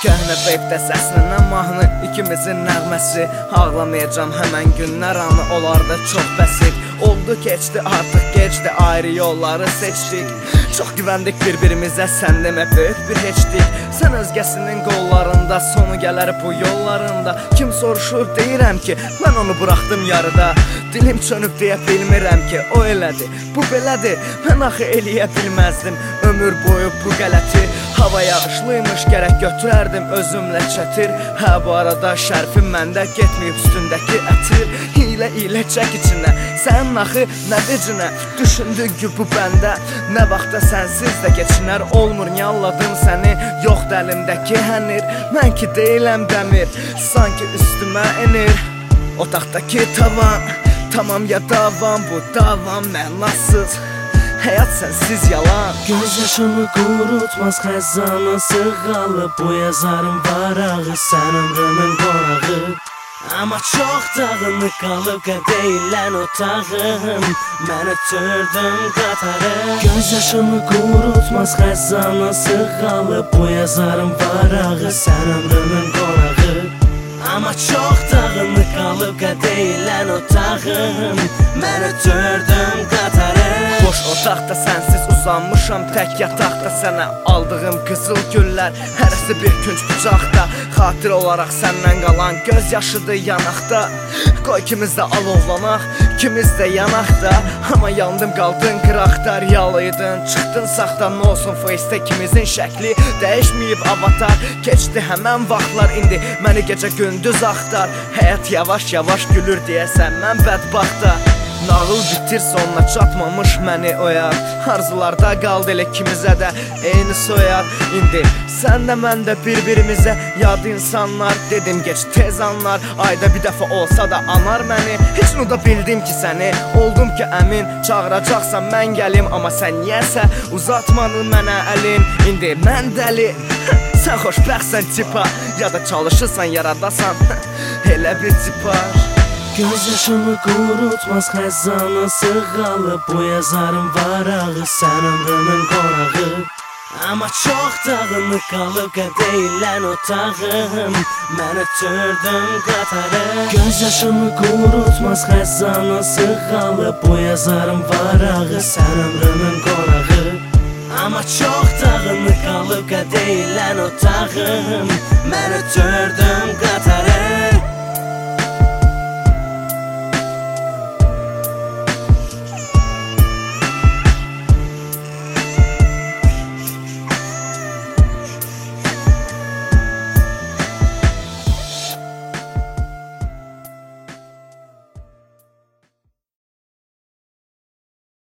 Köhnə beybdə səslənən mahnı, ikimizin nəğməsi. Ağlamayacam həmən günlər anı, olar da çox bəsit. Oldu keçdi artıq gecdi, ayrı yolları seçdik. Çox güvəndik bir-birimizə, sən demə böyük bir heçdik. Sən özgəsinin qollarında, sonu gələr bu yollarında. Kim soruşur deyirəm ki, mən onu buraxdım yarıda. Dilim çönüb deyə bilmirəm ki, o elədi, bu belədir. Mən axı eləyə bilməzdim ömür boyu bu qələti. Hava yağışlıymış, gərək götürərdim özümlə çətir. Hə, bu arada şərfim məndə, getməyib üstündəki ətir. Hilə çək içinə, sənin axı nə vecinə. Düşündün ki bu bəndə, nə vaxtda sənsiz də keçinər. Olmur, niyalladım səni, yoxdur əlimdəki hənir. Mən ki deyiləm dəmir, sanki üstümə enir otaqdakı tavan. Tamam ya davam, bu davam mənasız. Həyat sənsiz yalan. Göz yaşımı qurutmaz xəzanı sığalı. Bu yazarım varağı, sən ömrümün qonağı. Amma çox dağınıq qalıb qədəylən otağım. Mən ötürdüm qatarı. Göz yaşımı qurutmaz xəzanı sığalı. Bu yazarım varağı, sən ömrümün qonağı. Amma çox dağınıq qalıb qədəylən otağım. Mən ötürdüm qatarı. Boş otaqda sənsiz uzanmışam, tək yataqda sənə aldığım qızıl güllər. Hərəsi bir künc bucaqda, xatir olaraq səndən qalan göz yaşıdır yanaqda. Qoy ikimiz də alovlanaq, ikimiz də yanaqda. Amma yandım qaldın qıraqda, riyalıydın, çıxdın saxta. Nə olsun face'də ikimizin şəkli dəyişməyib avatar. Keçdi həmən vaxtlar, indi məni gecə gündüz axtar. Həyat yavaş-yavaş gülür deyəsən mən bədbaxta. Nağıl bitir, sonuna çatmamış məni oyar. Arzularda qaldı elə ikimizə də eyni soyar. İndi sən də mən də bir-birimizə yad insanlar. Dedim geç tez anlar, ayda bir dəfə olsa da anar məni. Heç unuda bildim ki səni, oldum ki əmin. Çağıracaqsan mən gəlim, amma sən niyəsə uzatmadın mənə əlin. İndi mən dəli, sən xoşbəxtsən tipa, ya da çalışırsan yaradasan elə bir tipar. Göz yaşımı qurutmaz xəzanı sığalı. Bu yazarım varağı, sən ömrümün qonağı. Amma çox dağınıq qalıb qədəylən otağım. Mən ötürdüm qatarı. Göz yaşımı qurutmaz xəzanı sığalı. Bu yazarım varağı, sən ömrümün qonağı. Amma çox dağınıq qalıb qədəylən otağım. Mən ötürdüm qatarı.